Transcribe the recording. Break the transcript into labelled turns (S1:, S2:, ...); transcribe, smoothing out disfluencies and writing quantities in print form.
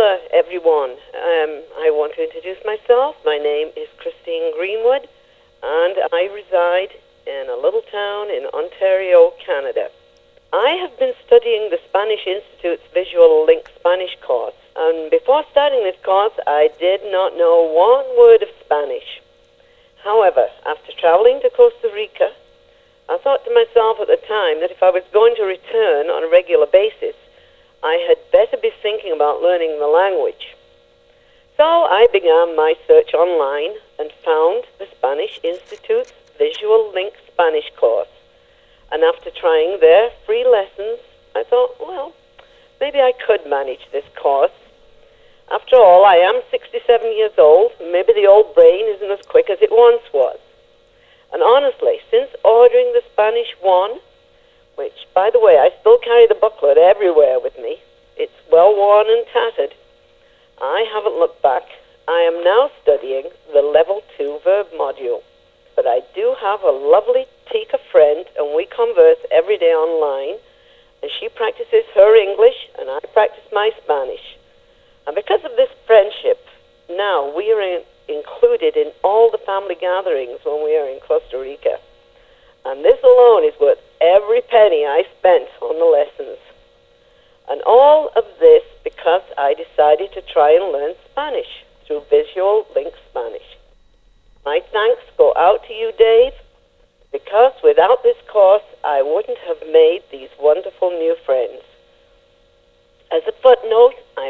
S1: Hola, everyone. I want to introduce myself. My name is Christine Greenwood, and I reside in a little town in Ontario, Canada. I have been studying the Spanish Institute's Visual Link Spanish course, and before starting this course, I did not know one word of Spanish. However, after traveling to Costa Rica, I thought to myself at the time that if I was going to return on a regular basis, I had better be thinking about learning the language. So I began my search online and found the Spanish Institute's Visual Link Spanish course. And after trying their free lessons, I thought, well, maybe I could manage this course. After all, I am 67 years old. Maybe the old brain isn't as quick as it once was. And honestly, since ordering the Spanish 1, which, by the way, I still carry the booklet everywhere with me. It's well worn and tattered. I haven't looked back. I am now studying the Level 2 verb module. But I do have a lovely Tika friend, and we converse every day online, and she practices her English, and I practice my Spanish. And because of this friendship, now we are included in all the family gatherings when we are in Costa Rica. And this alone is worth every penny I spent on the lessons. And all of this because I decided to try and learn Spanish through Visual Link Spanish. My thanks go out to you, Dave, because without this course, I wouldn't have made these wonderful new friends. As a footnote,